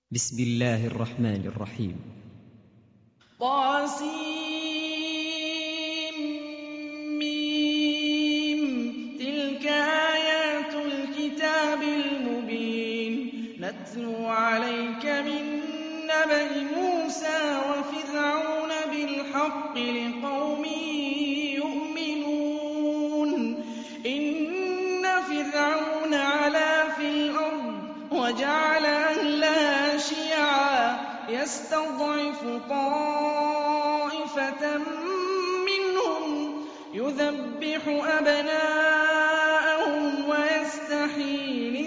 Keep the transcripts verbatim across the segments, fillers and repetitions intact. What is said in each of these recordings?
بسم الله الرحمن الرحيم. طاسيم ميم. تلك آيات الكتاب المبين. نتلو عليك من نبأ موسى وفرعون بالحق لقوم يؤمنون. إن فرعون علا في الأرض وجعل أهلها شيعا يستضعف طائفة منهم يذبح أبناءهم ويستحيي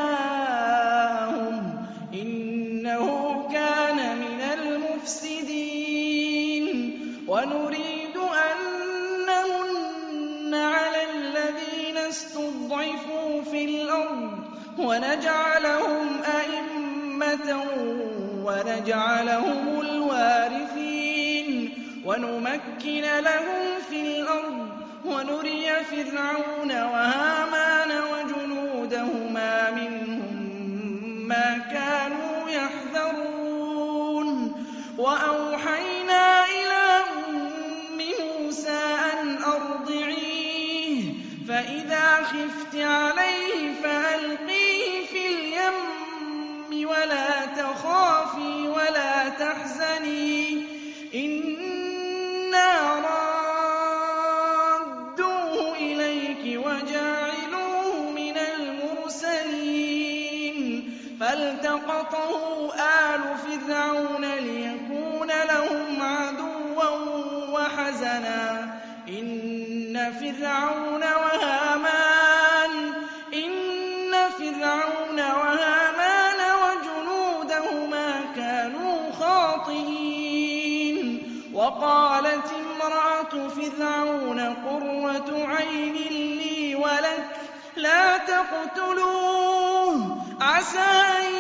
نساءهم إنه كان من المفسدين. ونريد أن نمن على الذين استضعفوا في الأرض ونجعلهم أئمة ونجعلهم الوارثين ونمكن لهم في الأرض ونري فرعون وهامان وجنودهما منهم ما كانوا يحذرون. وأوحينا إلى أم موسى أن أرضعيه فإذا خفت عليه فألقيه في اليم ولا تخافي ولا تحزني إنا رادوه إليك وجاعلوه من المرسلين. فالتقطه آل فرعون ليكون لهم عدوا وحزنا إن فرعون وهامان إن فرعون وهامان وجنودهما كانوا خاطئين. وقالت امرأة فرعون قرة عين لي ولك لا تقتلوه عسى أن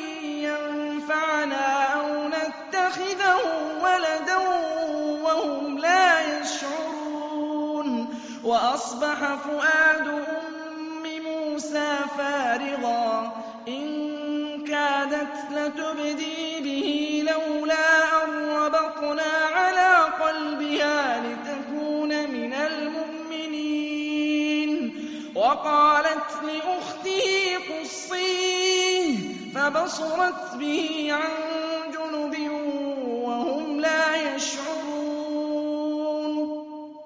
ينفعنا أو نتخذه ولدا وهم لا يشعرون. وأصبح فؤاد أم موسى فارغا إن كادت لتبدي به لولا أن ربطنا على قلبها لتكون من المؤمنين. وقالت لأخته قصيه فبصرت به عن جنب وهم لا يشعرون.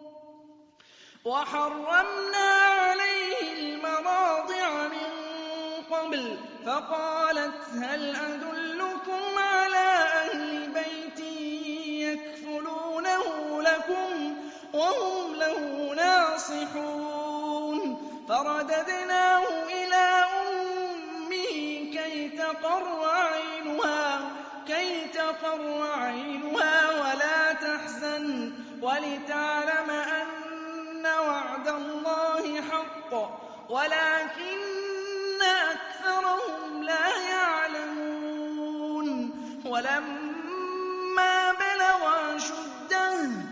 وحرمنا عليه المراضع من قبل فقالت هل أدلكم على أهل بيت يكفلونه لكم وهم له ناصحون. فرددناه إلى أمه كي تقر عينها كي تقر عينها ولا تحزن ولتعلم أن وعد الله حق ولكن أكثرهم لا يعلمون. ولما بلغ أشده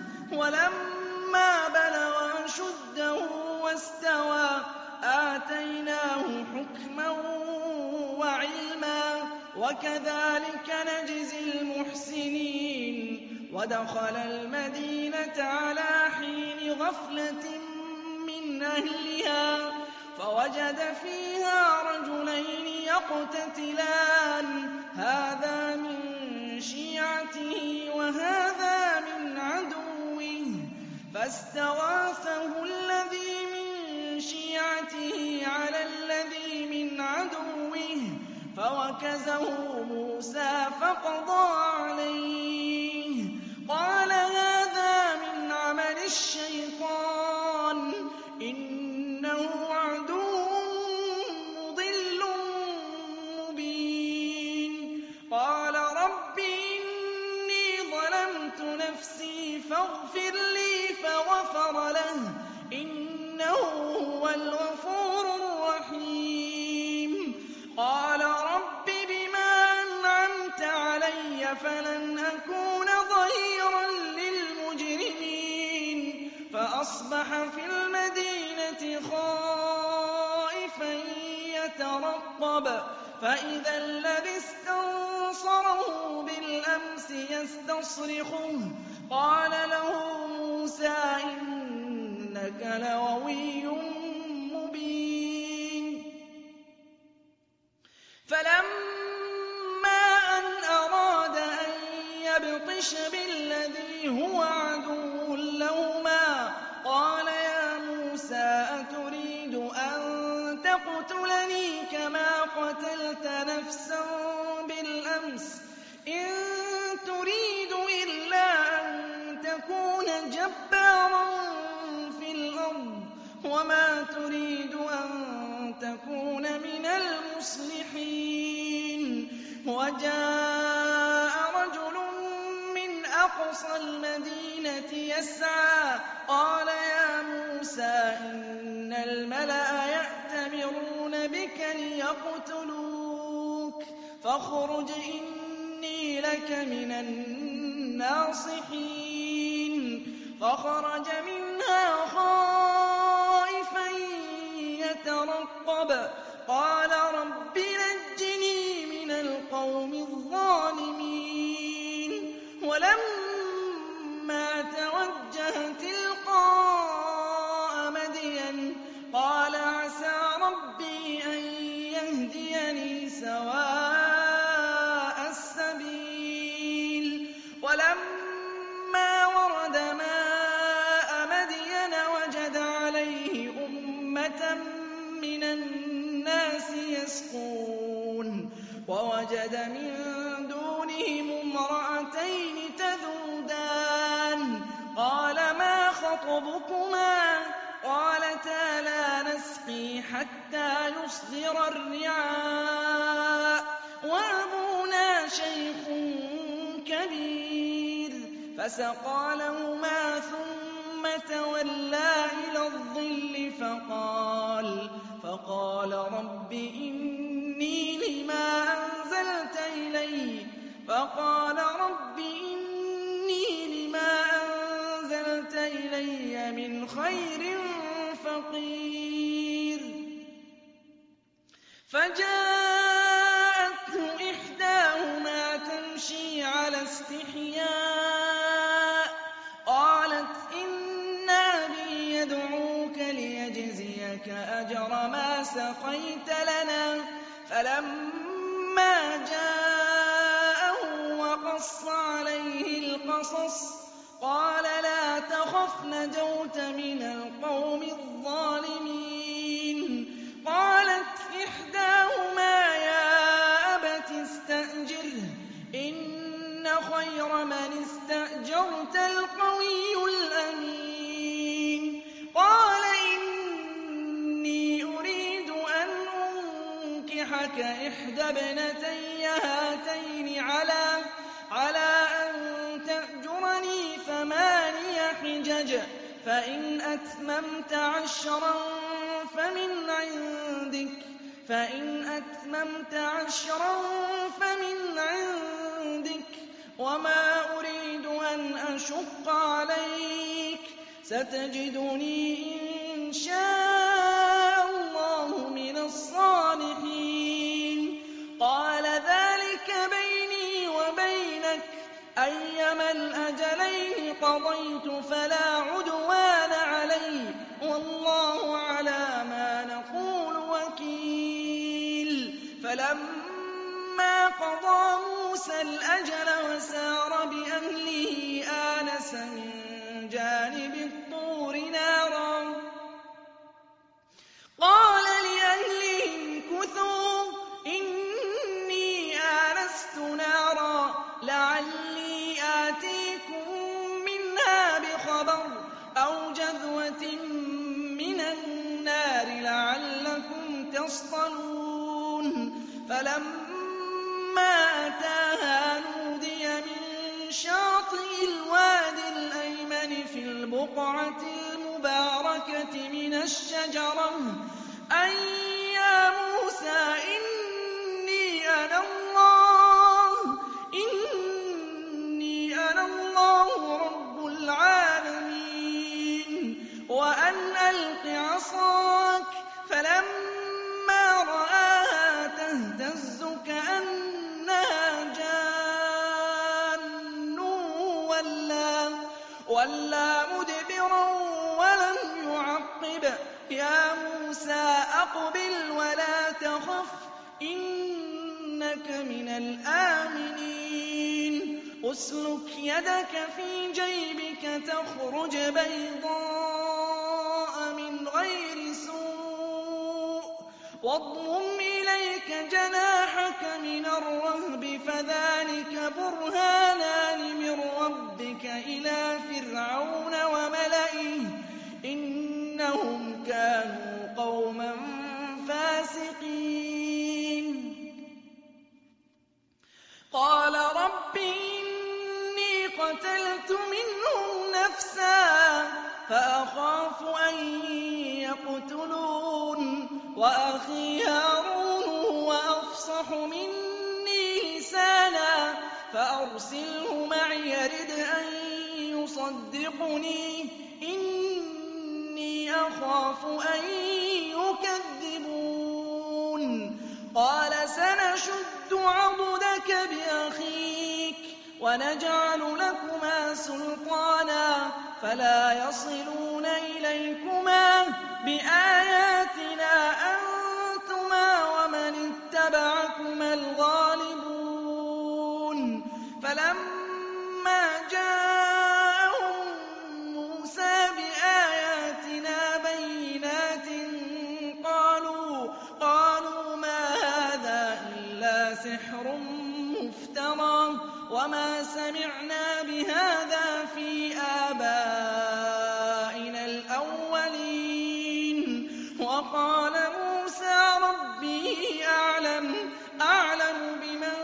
ولما بلغ أشده واستوى آتيناه حكما وعلما وكذلك نجزي المحسنين. ودخل المدينة على حين غفلة من أهلها فوجد فيها رجلين يقتتلان هذا من شيعته وهذا من عدوه فاستغاثه الذي من شيعته على الذي من عدوه فوكزه موسى فقضى عليه قال هذا من عمل الشيطان إنه عدو مضل مبين. قال رب إني ظلمت نفسي فاغفر لي فغفر له إنه هو الغفور الرحيم. قال رب بما أنعمت علي فلن أكون ظهيرا للمجرمين. فأصبح في المدينة خائفا يترقب فإذا الذي استنصره يستصرخه قال له موسى إنك لغوي مبين فلما أن أراد أن يبطش بالذي هو عدو لهما قال يا موسى أتريد أن تقتلني كما قتلت نفسا بالأمس إن تريد إلا أن تكون جبارا في الأرض وما تريد أن تكون من المصلحين وجاء رجل من أقصى المدينة يسعى قال يا موسى إن الملأ يأتمرون بك ليقتلوك فاخرج إني لك من الناصحين فخرج منها خائفا يترقب قال رب نجني من القوم الظالمين ولما توجه تلقاء مدين قال عسى ربي أن يهديني سواء السبيل ولما ورد ماء مدين وجد عليه أمة من الناس يسقون ووجد من دونهم امرأتين تذودان قال ما خطبكما قالتا لا نسقي حتى يصدر الرعاء وأبونا شيخ كبير فسقى لهما ثم تولى إلى الظل فقال فقال رب إني لما أنزلت إلي فقال رب إني لما أنزلت إلي من خير فقير فجاءته إحداهما تمشي على استحياء قالت إن أبي يدعوك ليجزيك أجر ما سقيت لنا فلما جاءه وقص عليه القصص قال لا تخف نجوت من القوم الظالمين قالت إحداهما يا أبت استأجره إن خير من استأجرت القوي الأمين قال إني أريد أن أنكحك إحدى ابنتي هاتين على على أن تأجرني ثماني حجج فإن أتممت عشرا فمن عندك فإن أتممت عشرا فمن عندك وما أريد أن أشق عليك ستجدني إن شاء الله من الصالحين قال ذلك بيني وبينك أيما الأجلين قضيت فلا عدوان علي والله على ما نقول وكيل فلما قضى موسى الأجل وسار بأهله آنس من جانب الطور نارا قال لأهلهم كثوا إني آنست نارا لعلي آتيكم منها بخبر أو جذوة من النار لعلكم تصطلون فلما أتاها نودي من شاطئ الوادي الأيمن في البقعة المباركة من الشجرة أن يا موسى إني أنا الله إني أنا الله رب العالمين وأن ألق عصاك فلما رآها تهتز كأنها جان وَلَّىٰ مُدْبِرًا وَلَمْ يُعَقِّبْ. يَا مُوسَىٰ أَقْبِلْ وَلَا تَخَفْ إِنَّكَ مِنَ الْآمِنِينَ اسْلُكْ يَدَكَ فِي جَيْبِكَ تَخْرُجْ بَيْضَاءَ مِنْ غَيْرِ سُوءٍ وَاضْمُمْ إِلَيْكَ جَنَاحَكَ مِنَ الرَّهْبِ فَذَٰلِكَ بُرْهَانَانِ مِن رَّبِّكَ إِلَىٰ فِرْعَوْنَ وَمَلَئِهِ إِنَّهُمْ كَانُوا قَوْمًا فَاسِقِينَ قَالَ رَبِّ إِنِّي قَتَلْتُ مِنْهُمْ نَفْسًا فَأَخَافُ أَن يَقْتُلُونِ وَأَخِي هَارُونُ هُوَ أَفْصَحُ مِنِّي لِسَانًا فَأَرْسِلْهُ مَعِيَ رِدْءًا أَن يُصَدِّقُنِي إِنِّي أَخَافُ أَن يُكَذِّبُونِ قَالَ سَنَشُدُّ عَضُدَكَ بِأَخِيكَ وَنَجْعَلُ لَكُمَا سُلْطَانًا فَلَا يَصِلُونَ إِلَيْكُمَا بِآيَاتِنَا أَنتُمَا وَمَنِ اتَّبَعَكُمَا الْغَالِبُونَ فَلَمَّا جَاءَهُم مُّوسَىٰ بِآيَاتِنَا بَيِّنَاتٍ قَالُوا مَا هَٰذَا إِلَّا سِحْرٌ مُّفْتَرًى وَمَا سَمِعْنَا بِهَٰذَا فِي آبَائِنَا الْأَوَّلِينَ وَقَالَ مُوسَىٰ رَبِّي أَعْلَمُ بِمَن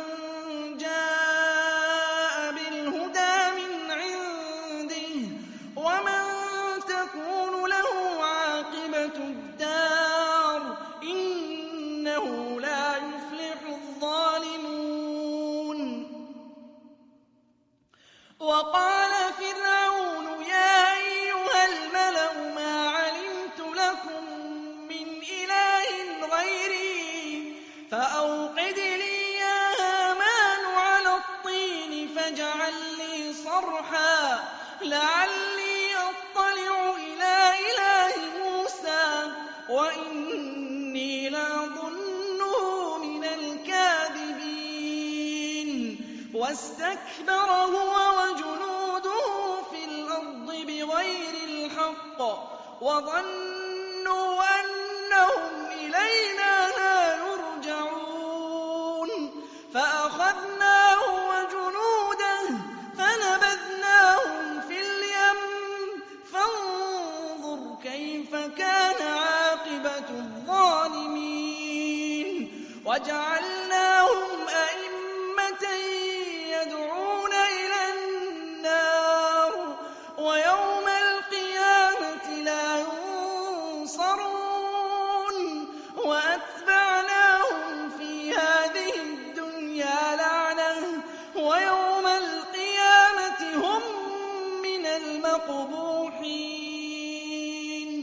جَاءَ بِالْهُدَىٰ مِنْ عِندِهِ وَمَن تَكُونُ لَهُ عَاقِبَةُ الدَّارِ ۖ إِنَّهُ لَا يُفْلِحُ الظَّالِمُونَ وَقَالَ فِرْعَوْنُ يَا أَيُّهَا الْمَلَأُ مَا عَلِمْتُ لَكُم مِّنْ إِلَٰهٍ غَيْرِي فَأَوْقِدْ لِي يَا هَامَانُ عَلَى الطِّينِ فَاجْعَل لِّي صَرْحًا لَّعَلِّي أَطَّلِعُ إِلَىٰ إِلَٰهِ مُوسَىٰ وَإِنِّي لَأَظُنُّهُ مِنَ الْكَاذِبِينَ وَاسْتَكْبَرَ هُوَ وَجُنُودُهُ فِي الْأَرْضِ بِغَيْرِ الْحَقِّ وَظَنُّوا أَنَّهُمْ إِلَيْنَا لَا يُرْجَعُونَ فَأَخَذْنَاهُ وَجُنُودَهُ فَنَبَذْنَاهُمْ فِي الْيَمِّ فَانظُرْ كَيْفَ كَانَ عَاقِبَةُ الظَّالِمِينَ وَجَعَلْنَاهُمْ أَئِمَّةً يَدْعُونَ إِلَى النَّارِ وَيَوْمَ الْقِيَامَةِ لَا يُنصَرُونَ وَأَتْبَعْنَاهُمْ فِي هَٰذِهِ الدُّنْيَا لَعْنَةً وَيَوْمَ الْقِيَامَةِ هُم مِّنَ الْمَقْبُوحِينَ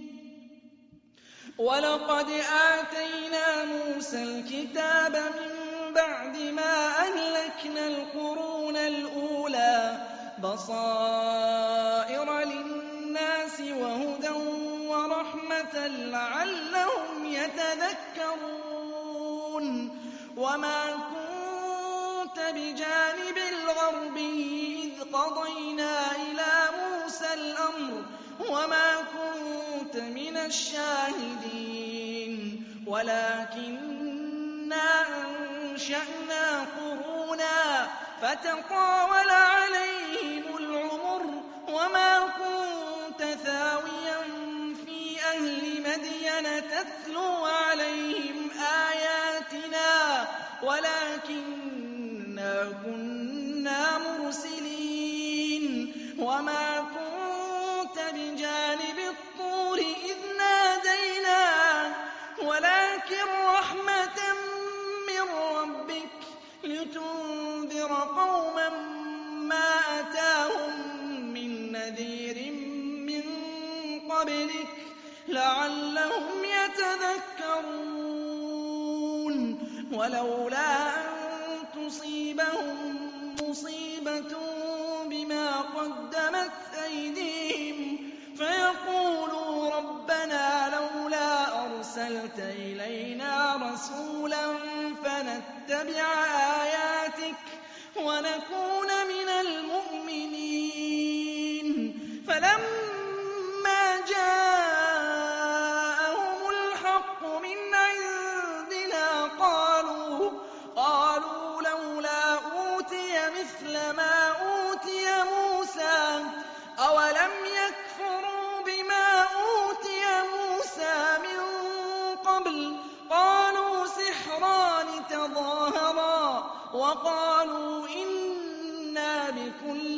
وَلَقَدْ آتَيْنَا مُوسَى الْكِتَابَ مِن بَعْدِ مَا أَهْلَكْنَا الْقُرُونَ الْأُولَىٰ بَصَائِرَ لِلنَّاسِ وَهُدًى وَرَحْمَةً لَّعَلَّهُمْ يَتَذَكَّرُونَ وَمَا كُنتَ بِجَانِبِ الْغَرْبِيِّ إِذْ قَضَيْنَا إِلَىٰ مُوسَى الْأَمْرَ وَمَا كُنتَ مِنَ الشَّاهِدِينَ وَلَٰكِنَّا أَنشَأْنَا قُرُونًا فَتَطَاوَلَ عَلَيْهِمُ الْعُمُرُ وَمَا كُنتَ ثَاوِيًا فِي أَهْلِ مَدْيَنَ تَتْلُو عَلَيْهِمْ آيَاتِنَا وَلَٰكِنَّا كُنَّا مُرْسِلِينَ وَمَا كُنتَ بِجَانِبِ الطُّورِ إِذْ نَادَيْنَا وَلَٰكِن رَّحْمَةً مِّن رَّبِّكَ لِتُنذِرَ قَوْمًا مَّا أَتَاهُم مِّن نَّذِيرٍ مِّن قَبْلِكَ لَعَلَّهُمْ يَتَذَكَّرُونَ وَلَوْلَا أَن تُصِيبَهُم مُّصِيبَةٌ بما قدمت أيديهم فيقولوا ربنا لولا أرسلت إلينا رسولا فنتبع آياتك ونكون من المؤمنين. فلما جاءهم الحق من عندنا قالوا قالوا لولا أوتي مثل ما أوتي موسى أولم يكفروا بما أوتي موسى من قبل قالوا سحران تظاهرا وقالوا إنا بكل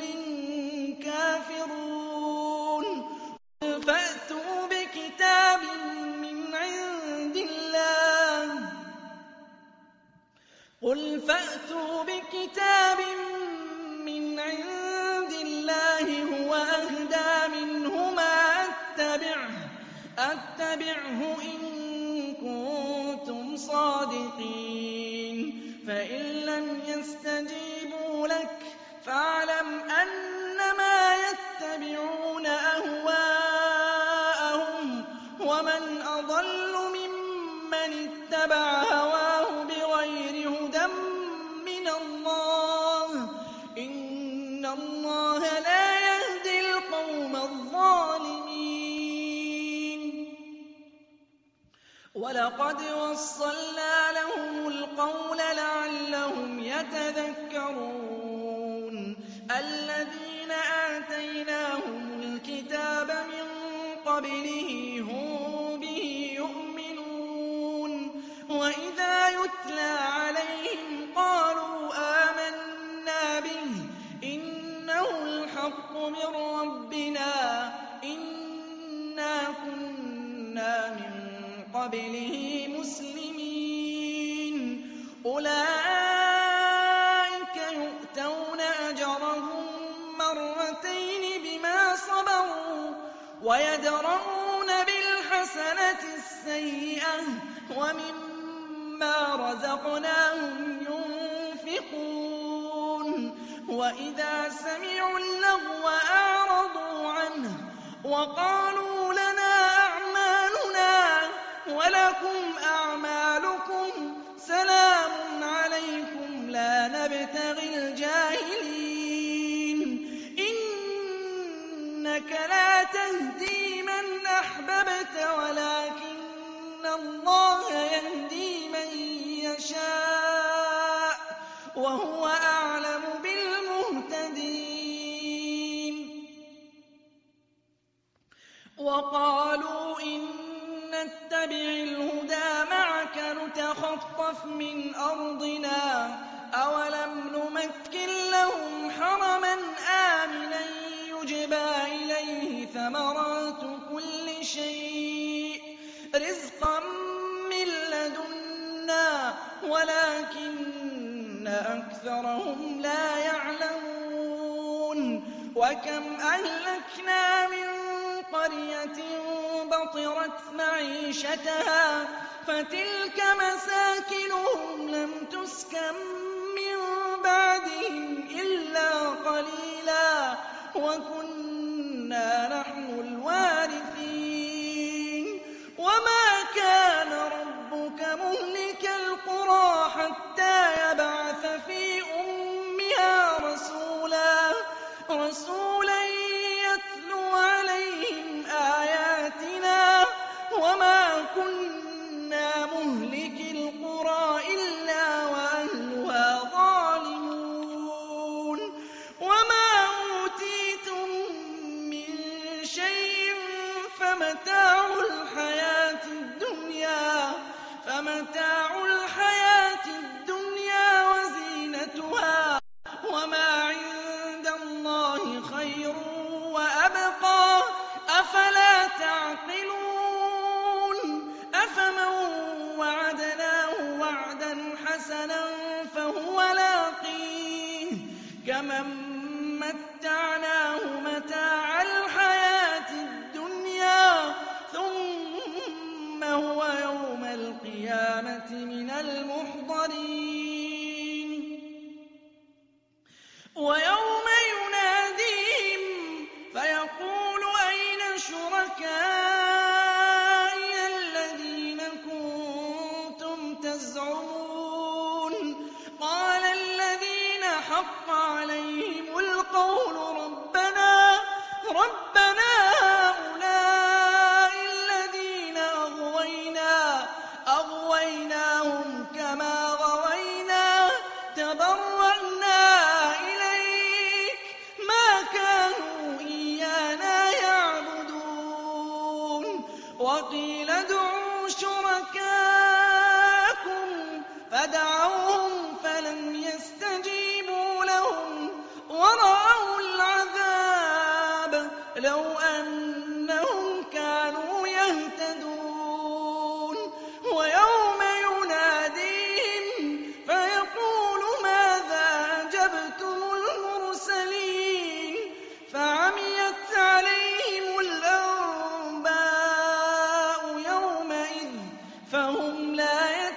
كافرون. فأتوا بكتاب من عند الله قل فأتوا بكتاب من عند الله هو أهدى منهما أتبعه أتبعه إن كنتم صادقين. فإن لم يستجيبوا لك فاعلم أنما يتبعون أهواءهم ومن أضل ممن اتبع هواه بغير هدى من الله إن الله لا يهدي القوم الظالمين. ولقد وصلنا لهم القول لعلهم يتذكرون. الذين آتيناهم الكتاب من قبله هم به يؤمنون وإذا يتلى عليهم قالوا آمنا به إنه الحق من ربنا إنا كنا من قبله مسلمين. أولئك يؤتون أجرهم مرتين بما صبروا ويدرؤون بالحسنة السيئة ومما رزقناهم ينفقون. وإذا سمعوا اللغو أعرضوا عنه وقالوا لنا أعمالنا ولكم أعمالكم سلام عليكم لا نبتغي الجاهلين. إنك لا تهدي من أحببت ولكن الله يهدي من يشاء وهو أعلم بالمهتدين. وقالوا إن نتبع الهدى معك نتخطف من أرضنا أولم نمكن لهم حرما آمنا يجبى إليه ثمرات كل شيء رزقا من لدنا ولكن أكثرهم لا يعلمون. وكم أهلكنا من قرية بطرت معيشتها فتلك مساكنهم لم تسكن من بعدهم إلا قليلا وكنا نحن الوارثين. وما كان ربك مهلك القرى حتى يبعث في أمها رسولا رسولا يتلو عليهم آياتنا وما كنا مهلك القرى إلا وأهلها ظالمون. وما أوتيتم من شيء فمتاع الحياة الدنيا فمتاع الحياة الدنيا وزينتها وما عند الله خير وأبقى أفلا تعقلون. أفمن وعدناه وعدا حسنا فهو لاقيه كمن متعناه متاع الحياة الدنيا ثم هو يوم القيامة من المحضرين. ويوم ينادي لو أنهم كانوا يهتدون ويوم يناديهم فيقول ماذا أجبتم المرسلين فعميت عليهم الأنباء يومئذ فهم لا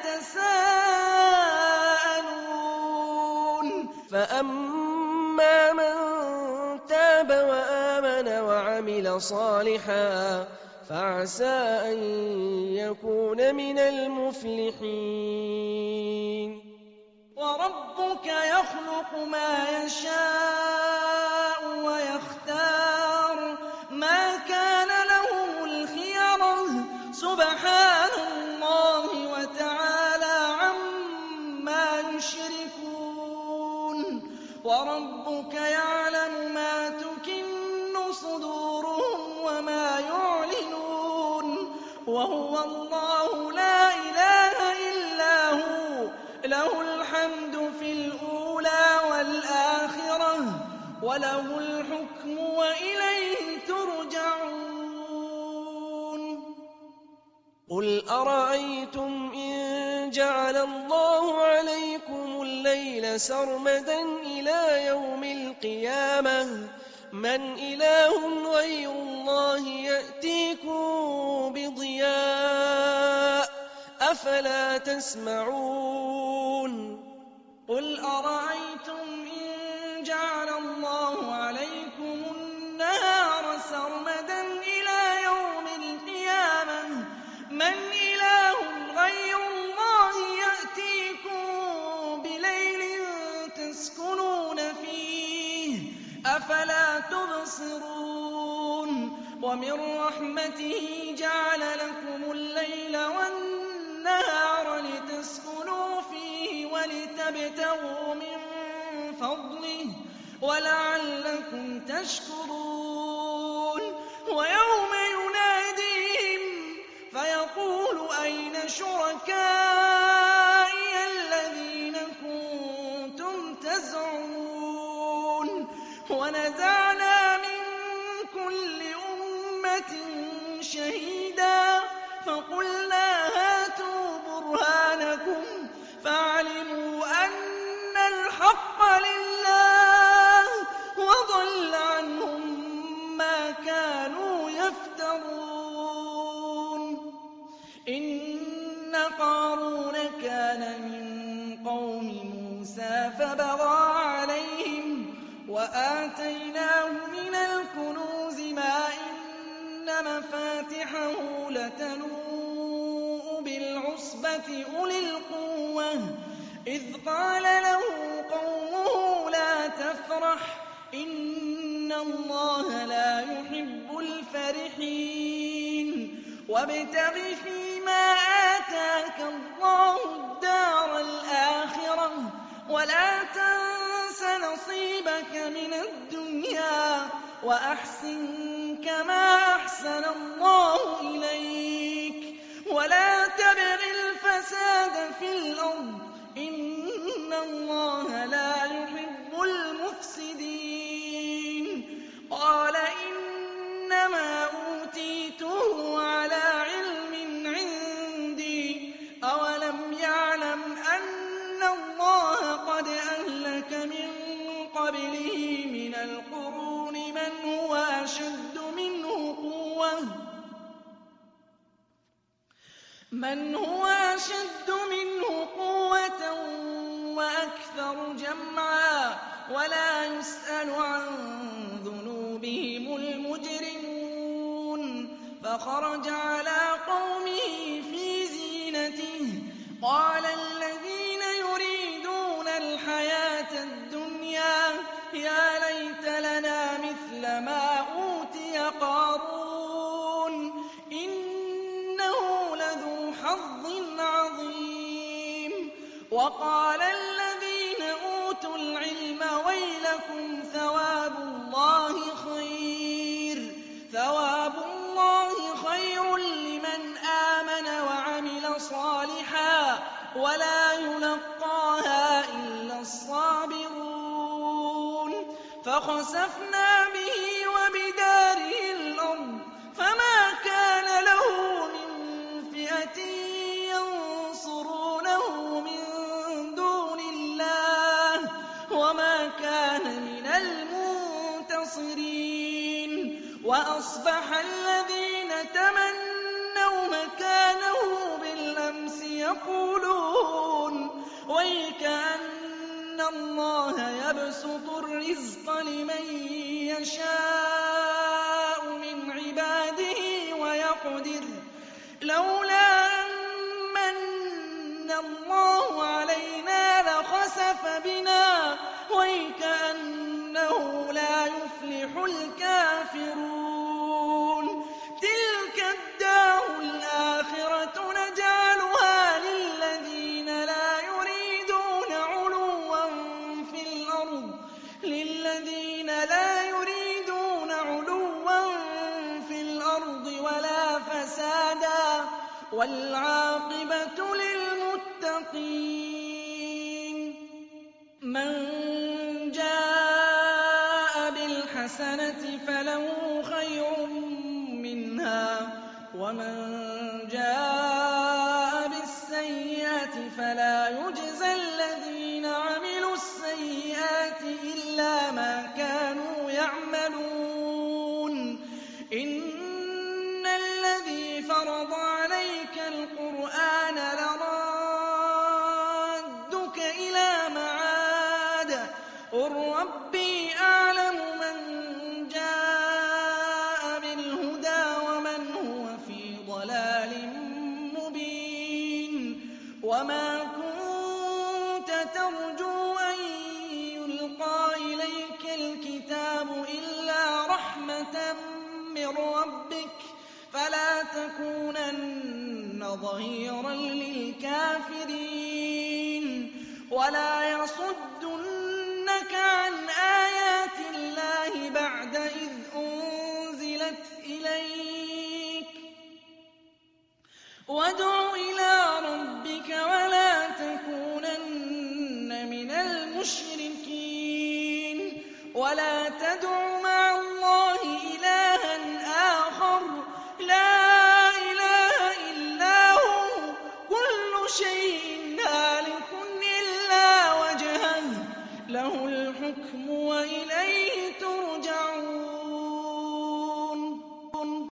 يتساءلون فأما من تاب وآمن وعمل صالحا فعسى أن يكون من المفلحين وربك يخلق ما يشاء ويختار ما كان لهم الخيرة سبحان الله وتعالى عما يشركون وربك يعلم ما تكن صدورهم وما يعلنون وهو الله لا إله إلا هو له الحمد في الأولى والآخرة وله الحكم وإليه ترجعون قل أرأيتم إن جعل الله عليكم الليل سرمدا إلى يوم القيامة من إله غير الله يأتيكم بضياء أفلا تسمعون قل أرأيتم إن جعل الله عليكم النهار سرمدا إلى يوم القيامة من إله غير الله يأتيكم بليل تسكنون فيه أفلا تبصرون ومن رحمته جعل لكم الليل والنهار لتسكنوا فيه ولتبتغوا من فضله ولعلكم تشكرون ويوم يناديهم فيقول أين شركائي الذين كنتم تزعمون ونزعنا من كل أمة شهيدا فقلنا هاتوا برهانكم فعلموا أن الحق لله وضل عنهم ما كانوا يفترون إن قارون كان من قوم موسى فبغى عليهم وآتيناه من الكنوز ما إن مفاتحه لتنوء بالعصبة أولي القوة إذ قال له قومه لا تفرح إن الله لا يحب الفرحين وابتغ فيما آتاك الله الدار الآخرة ولا تنس نصيبك من الدنيا وأحسن كما أحسن الله إليك ولا تبغ الفساد في الأرض إن الله لا يحب المفسدين قال إنما أوتيته على علم عندي أولم يعلم أن الله قد أهلك من قبله من القرون من هو أشد منه قوة من هو أشد منه قوة وأكثر جمعا ولا يسأل عن ذنوبهم المجرمون فخرج على قومه في زينته قال الذين يريدون الحياة الدنيا يا ليت لنا مثل ما أوتي قارون إنه لذو حظ عظيم وقال الذين أوتوا العلم ويلكم ثواب الله خير ثواب الله خير لمن آمن وعمل صالحا ولا يلقاها إلا الصابرون فخسفنا به وبداره وما كان من المنتصرين وأصبح الذين تمنوا مكانه بالأمس يقولون ويكأن الله يبسط الرزق لمن يشاء من عباده ويقدر لولا أن من الله علينا لخسف بنا ويكأنه لا يفلح الكافرون تلك الدار الآخرة نجعلها للذين لا يريدون علوا في الأرض للذين لا يريدون علوا في الأرض ولا فسادا والعاقبة للمتقين من جاء بالحسنة فله خير منها ومن جاء بالسيئة فلا يجزى الذين عملوا السيئات إلا ما كانوا يعملون إن الذي فرض عليك القرآن لرادك إلى معاد قل ربي أعلم من جاء بالهدى ومن هو في ضلال مبين وما كنت ترجو أن يلقى إليك الكتاب إلا رحمة من ربك فلا تكونن ظهيرا للكافرين ولا يصدنك عن آيات الله بعد إذ أنزلت إليك وادع إلى ربك ولا تكونن من المشركين ولا تدع مع الله إلها آخر لا إله إلا هو كل شيء هالك إلا وجهه له الحكم وإليه